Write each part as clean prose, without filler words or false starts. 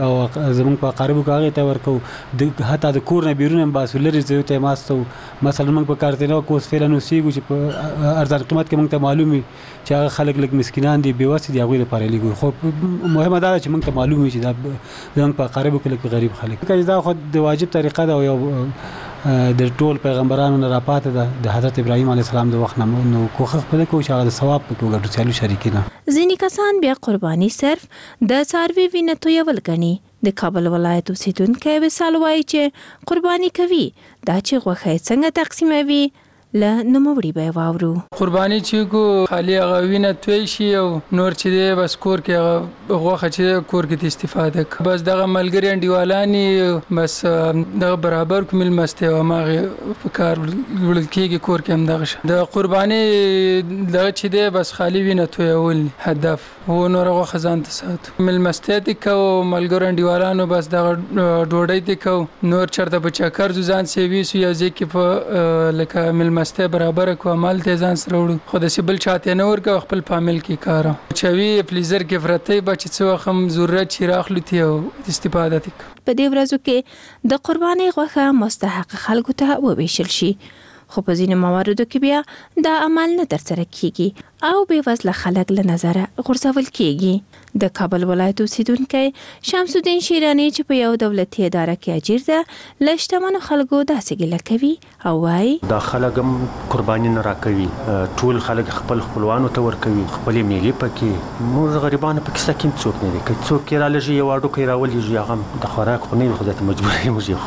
او زمونږ په قربو کې هغه ته ورکو حتی د کور نه بیرون هم باسو لري زه ته ماستو مثلا موږ په کارتنو کوس فعلا نوسیږو چې په ارزان قیمت کې موږ ته معلومي چې هغه خلک لږ مسکینان دي بیوسې دي هغوی لپاره لګو خو مهمه دا چې موږ ته معلوم وي چې دا زموږ په قربو کې لږ غریب خلک دا خو د واجب طریقه ده او یو د ټول پیغمبرانو نه راپاتې ده د حضرت ابراهیم علیه السلام د وخت نه نو کوښښ په دې کوو چې هغه د ثواب په توګه ټول سیالو شریکینه ځینې کسان بیا قرباني صرف د څاروي وینه تویول ګڼي. د کابل ولایت اوسیدونکی وصال وایي چې قرباني کوي دا چې غوښه څنګه تقسیموي له نوموړي به واورو. قرباني چې کو خالي هغه وینه توی شي او نور چې دی بس کور کې هغه غوښه چې کور کې استفاده کوي بس دغه ملګري انډیوالانی بس دغه برابر کومل مسته او ماغه په کار وړل کېږي کور کې هم دغه د قرباني دغه چې دی بس خالي وینه تویول هدف و نور غوښه ځان ته ساتو مل مسته دي کو ملګرو انډیوالانو بس دغه ډوډۍ دي کو نور چرته په چکر ځان سیوي سو یا ځکه په لکه مل مسته برابر کو عمل ته ځان سره وړو خو د سیبل چاته نه ورکو خپل فامیل کې کار چوي پلیزر کې فرته بچ څو هم ضرورت چې راخلو ته استفاده تک. په دې ورځو کې د قرباني غوښه مستحق خلکو ته وویشل شي خو په ځینې مواردو کې بیا دا عمل نه ترسره کیږي او بې وزله خلک له نظره غورځول کیږي. د کابل ولایت اوسیدونکی شمس الدین شیرانی چې په یو دولتي اداره کې اجیر ده له شتمنو خلکو داسې ګیله کوي او وایي دا خلک هم قرباني نه راکوي ټول خلک خپل خپلوانو ته ورکوي خپلې میلې پکې موږ غریبانو پکې سکیم څوک نه دي که څوک یې رالېږي یو اډوکی راولېږي هغه د خوراک خو نه وي خو داسې مجبور یې موږ یې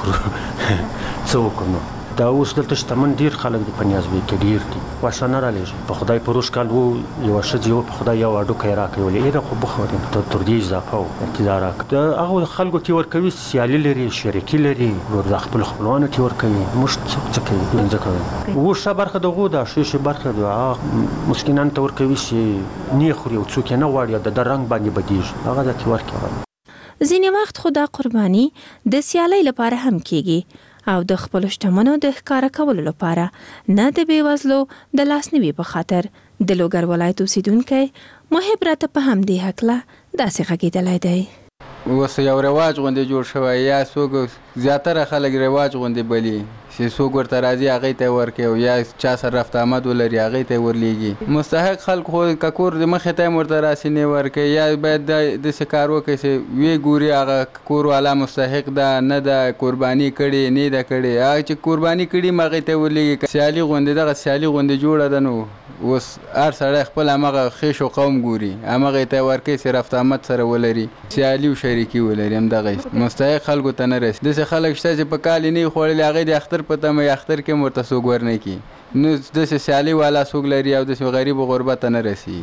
خورو څه وکړو نو دا اوس دلته شتمن ډیر خلک د پنیازوي کې ډیر دي واښه نه رالېږي په خدای پروش کال وو یو ښځې وو په خدای یو اډوکی راکوي ولې ایره خو بخوري تر دې اضافه و انتظار د هغو خلکو ته ورکوي سیالي لري شریکي لري نور د خپل خپلوانو ته ورکوي موږ څه کوي ځکه وښه برخه دغو ده ښې برخه ده مسکینانو ته ورکوي چې نه خوري او څوک نه غواړي د رنګ باندې بدیږي هغه د ورکوي. ځینې وخت خو دا قرباني د سیالۍ لپاره هم کیږي او د خپل شتمنو د ښکارا کولو لپاره نه د بیوزلو د لاسنیوي په خاطر. د لوګر ولایت اوسیدونکی محب راته په همدې هکله داسې غږېدلی دی. اوس یو رواج غوندې جوړ شوی یا څوک زیاتره خلک رواج غوندې بلي چې څوک ورته راځي هغې ته ورکوي او یا چا سره رفت آمد ولري هغې ته ورلیږي. مستحق خلک خو که کور د مخې ته هم ورته راسي نه ورکوي یا باید داسې کار وکړي چې ویې ګوري هغه کور والا مستحق ده نه ده قرباني کړې نه ده کړې هغه چې قرباني کړي هم هغې ته ورلیږي. سیالي غوندې دغه سیالي غوندې جوړه ده نو اوس هر سړی خپل همغه خیش و قوم ګوري همغې ته ورکوي چې رفت آمد سره ولري سیالي و شریکي ولري همدغه مستحق خلکو ته نه رسي. داسې خلک شته چې په کال یې نه وي خوړلي هغې د اختر په تمه اختر کې هم ورته څوک ورنه کړي نو داسې سیالي والا څوک لري او داسې غریب و غربت ته نه رسي.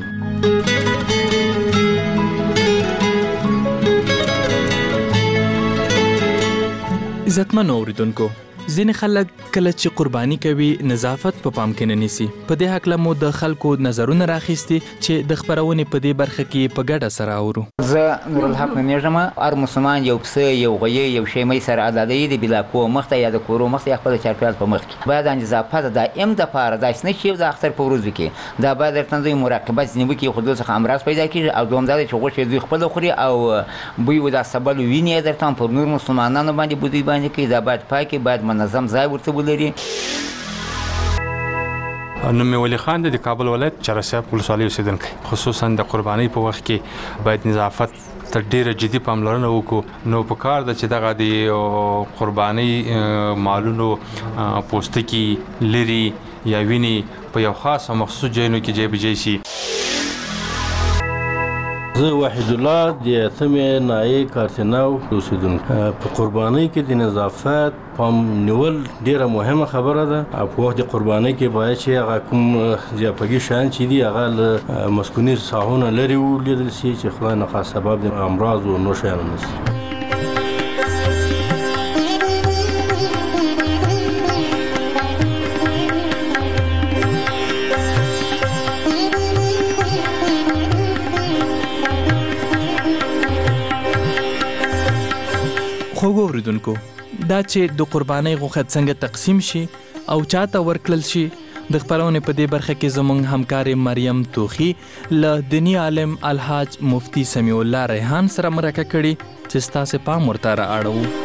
عزتمنو اوریدونکو ځینې خلک کله چې قرباني کوي نظافت په پام کې نه نیسي. په دې هکله مو د خلکو نظرونه راخیستي چې د خپرونې په دې برخه کې په ګډه سره اورو. زه نورالحق نومیږم هر مسلمان یو پسه یو غویی یو شی مې سره عدالتي د بلاکو مخته یا د کورو مخته یا خپل چارپیال په مخ کې باید نظافت دائم د پاره داسې نه شي د اختر په ورځو کې دا باید تنظیم مراقبت ځنیو کې خود څخه امراض پیدا کیږي او دوم ځای چې غوښه دوی خپل خوري او بوی ودا سبل ویني درته په نور مسلمانانو باندې بودی باندې کې دا باید پاکي باید منظم ځای ورته ولري. نوم مې ولی خان د کابل ولایت چرسیاب ولسوالۍ اوسیدونکی خصوصا د قربانۍ په وخت کې باید نظافت ته ډیره جدي پاملرنه وکړو نو په کار ده چې دغه د قربانۍ مالونو پوستکي لري یا ویني په یو خاص او مخصوص ځایونو کې جایبجای شي. زه وحید الله د اتمې نایي کارتناو اوسیدونکی په قربانۍ کې د نظافت پام نیول ډیره مهمه خبره ده او په وخت د قربانۍ کې باید چې هغه کوم ضیافتي شیان چې دي هغه له مسکوني ساحونه لرې ولیدل شي چې خدای نخواست سبب د امراض و نور شیانو نه شي. خوږو اوریدونکو دا چې د قربانۍ غوښه څنګه تقسیم شي او چاته ورکړل شي د خبرونې په دې برخه کې زموږ همکار مریم توخی له دینی عالم الحاج مفتی سمیع الله ریحان سره مرکه کړي چې ستاسو پام ورته رااړو.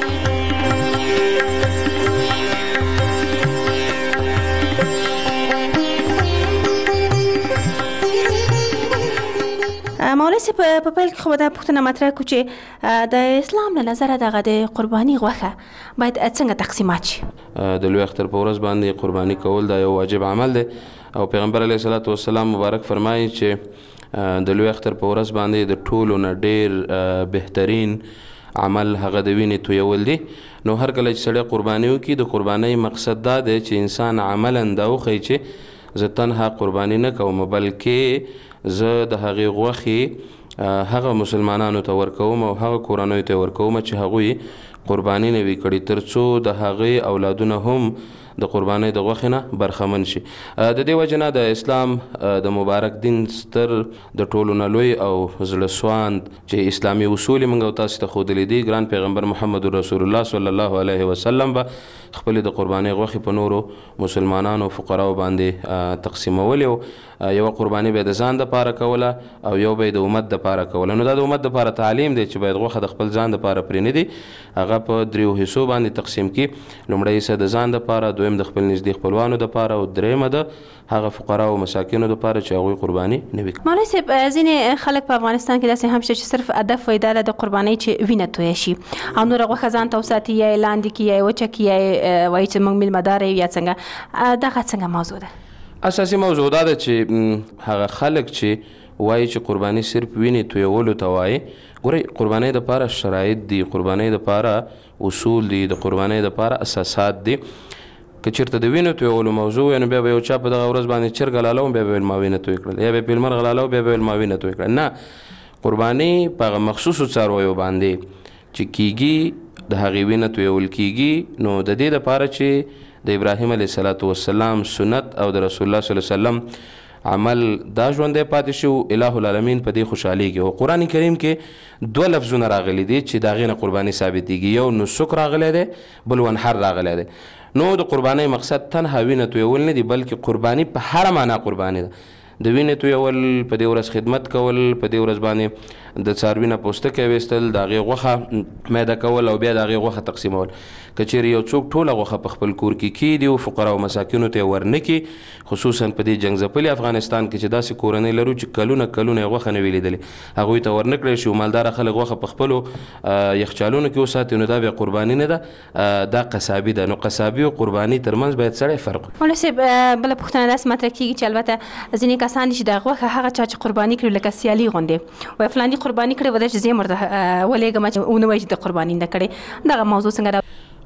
مولوی صاحب په پیل کې خو دا پوښتنه مطرح کړو چې د اسلام له نظره دغه د قرباني غوښه باید څنګه تقسیمات شي. د لوی اختر په ورځ باندې قرباني کول دا یو واجب عمل دی او پیغمبر علیه الصلاۃ والسلام مبارک فرمایي چې د لوی اختر په ورځ باندې د ټولو نه ډیر بهترین عمل هغه د وینې تویول دی. نو هر کله چې سړی قرباني وکړي د قربانۍ مقصد دا دی چې انسان عملا دا وښیي چې زه تنها قرباني نه کوم بلکې زه د هغې غوښې هغه مسلمانانو ته ورکوم او هغه کورنیو ته ورکوم چې هغوی قرباني نه وي کړي تر څو د هغې اولادونه هم د قربانۍ د غوښې نه برخمن شي. د دې وجې نه د اسلام د مبارک دین ستر د ټولو نه لوی او زړه سواند چې اسلامي اصول یې موږ او تاسو ته ښودلي دي ګران پیغمبر محمد رسول الله صلی الله علیه وسلم به خپلې د قربانۍ غوښې په نورو مسلمانانو فقراو باندې تقسیمولې او یوه قرباني به یې د ځان دپاره کوله او یو به یې د امت دپاره کوله. نو دا د امت دپاره تعلیم دی چې باید غوښه د خپل ځان دپاره پرې نه دي هغه په دریو حصو باندې تقسیم کړي. لومړی حصه د ځان دپاره، دویم د خپل نږدې خپلوانو دپاره او درېیمه د هغه فقراو او مساکینو دپاره چې هغوی قرباني نه وي. مولوی صاحب ځینې خلک په افغانستان کې داسې هم شته چې صرف هدف وایي دا ده د قربانۍ چې وینه تویه شي او نوره غوښه ځان ته وساتي یا یې لاندې کړي یا یې وچه کړي یا یې وایي چې موږ میلمهداره یو یا څنګه. دغه څنګه موضوع ده؟ اساسي موضوع دا ده چې هغه خلک چې وایي چې قرباني صرف وینې تویولو ته وایي. ګورئ قربانۍ دپاره شرایط دي، قربانۍ دپاره اصول دي، د قربانۍ دپاره اساسات دي. که چېرته د وینو تویولو موضوع وي نو بیا به یو چا په دغه ورځ باندې چرګ حلالوم بیا به ویل ما وینه توی کړل، یا به پیلمر حلالو بیا به ویل ما وینه توی کړل. نه، قرباني په هغه مخصوصو څارویو باندې چې کیږي د هغې وینه تویول کیږي نو د دې دپاره چې د ابراهیم علیه الصلاۃ والسلام سنت او د رسول الله صلی الله علیه وسلم عمل دا ژوندی پاتې شو الٰه العالمین په دې خوشحالیږي. او قرآن کریم کې دوه لفظونه راغلي دي چې د هغې نه قرباني ثابتېږي، یو نسک راغلی دی بل ونحر راغلی دی. نو د قربانۍ مقصد تنها وینه تویول نه دي بلکې قرباني په هره معنا قرباني ده. د وینې تویول، په دې ورځ خدمت کول، په دې ورځ باندې د څاروي نه پوستکی ویستل، د هغې غوښه میده کول او بیا د هغې غوښه تقسیمول. که چیرې یو څوک ټوله غوښه په خپل کور کې کیږدي او فقراو مساکینو ته یې ورنه کړي، خصوصا په دې جنګ ځپلي افغانستان کې چې داسې کورنۍ لرو چې کلونه کلونه یې غوښه نه وي لیدلې، هغوی ته ورنه کړی شي. مالداره خلک غوښه په خپلو یخچالونو کې وساتي نو دا بیا قرباني نه ده، دا قصابي ده. نو قصابي او قرباني ترمنځ باید سړی فرق وکړي. مولوي صاحب بله پوښتنه داسې مطرح کېږي چې البته ځینې کسان دي چې د غوښه هغه چا چې قرباني کړي لکه سیالي غوندې وایي فلاني قرباني کړې وه چې زه یې ورته ولېږم چې ونه وایي چې د قرباني نه کړې. دغه موضوع څنګه ده؟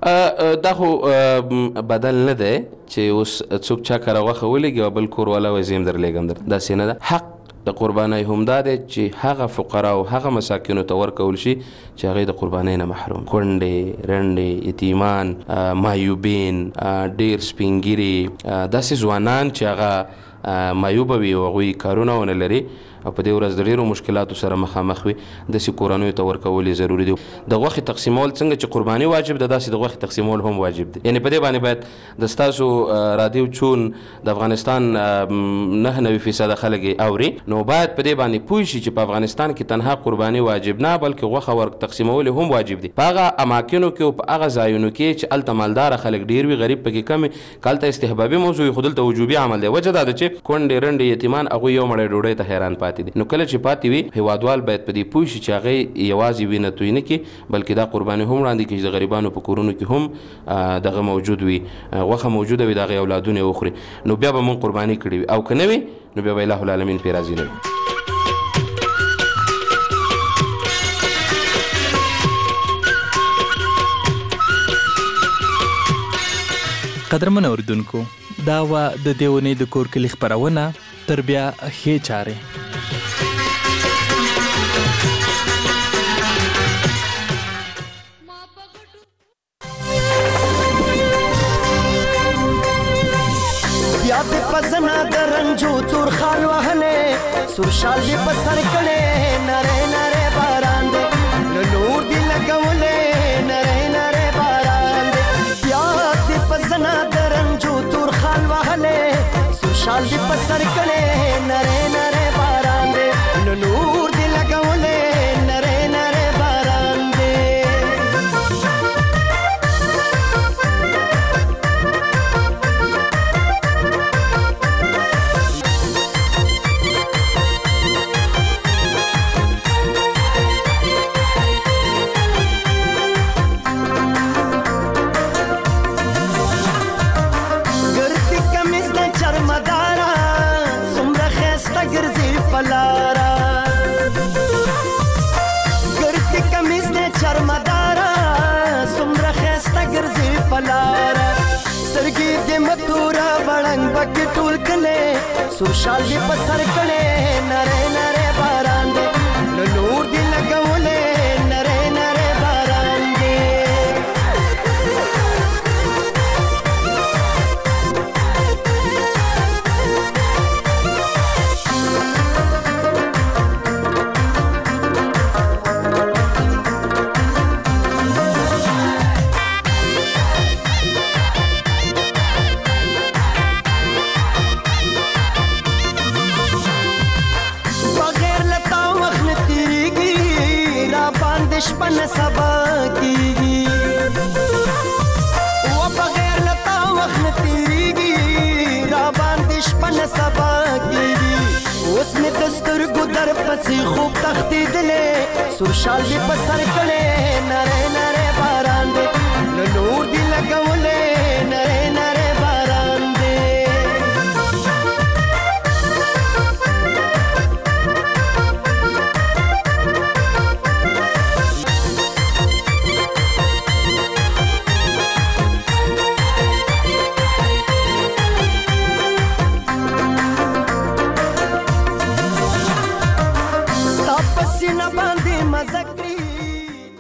دا خو بدل نه دی چې اوس څوک چا کره غوښه ولېږي او بل کور والا وایي زه یم درلېږم در. داسې نه ده. حق د قربانۍ هم دا دی چې هغه فقرا او هغه مساکینو ته ورکول شي چې هغې د قربانۍ نه محروم، کونډې، رنډې، یتیمان، مایوبین، ډېر سپین ګیري، داسې ځوانان چې هغه مایوبه وي او هغوی کارونه ونه لري او په دې ورځ د ډېرو مشکلاتو سره مخامخ وي، داسې کورنیو ته ورکول یې ضروري دي. د غوښې تقسیمول څنګه چې قرباني واجب ده داسې د غوښې تقسیمول هم واجب دي. یعنې په دې باندې باید د ستاسو رادیو چون د افغانستان 99% خلک یې اوري، نو باید په دې باندې پوه شي چې په افغانستان کې تنها قرباني واجب نه بلکې غوښه ور تقسیمول هم واجب دي. په هغه اماکنو کې او په هغه ځایونو کې چې هلته مالداره خلک ډېر وي، غریب پکې کم وي، که هلته استحبابي موضوع وي خو دلته وجوبي عمل دی. وجه دا ده چې کونډې، رنډې، یتیمان هغوی یو مړی ډوډۍ ته حیران پاتې دي. نو کله چې پاتې وي هیوادوال باید په دې پوه شي چې هغې یوازې وینه توی نه کړي بلکې دا قرباني هم وړاندې کړي چې د غریبانو په کورونو کې هم دغه موجود وي، غوښه موجوده وي، د هغې اولادونه یې وخوري. نو بیا به موږ قرباني کړې وي او که نه وي نو بیا به الٰه العالمین پرې راضي نه وي. قدرمن اوریدونکو، دا وه د دې اونۍ د کور کلي خپرونه. تر بیا ښې چارې. بیا دې پزنا د رنجو تور خال وهلې سور شال دې په سر کړې نری نری باران دې له نور دې لګولې نری نری باران دې. بیا دې پزنا د رنجو تور خال وهلې شال دی پسر کړي نره نره باران دی نو نور دی لګولې نره نره باران دی ګرځي کمیس نه چرمدارا سمره خسته ګرځي پلارا سترګې دې متورا وړنګ بک ټول کله سوشال دی پسر کړي نره نره باران دې نور دی لګولې نره نره باران دې شپن سبا کیږي و بغیر لتا وخت تیریږي را باندې شپن سبا کیږي اوس می دستر ګو در پسې خوب تختې دلې سوشال دی پسر کړي